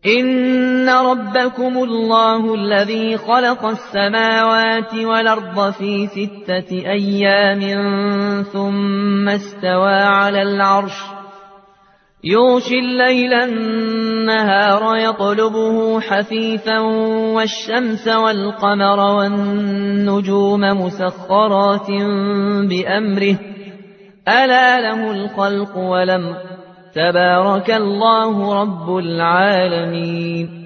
إن ربكم الله الذي خلق السماوات والأرض في 6 أيام ثم استوى على العرش يغشي الليل النهار يطلبه حثيثا والشمس والقمر والنجوم مسخرات بأمره ألا له الخلق والأمر تبارك الله رب العالمين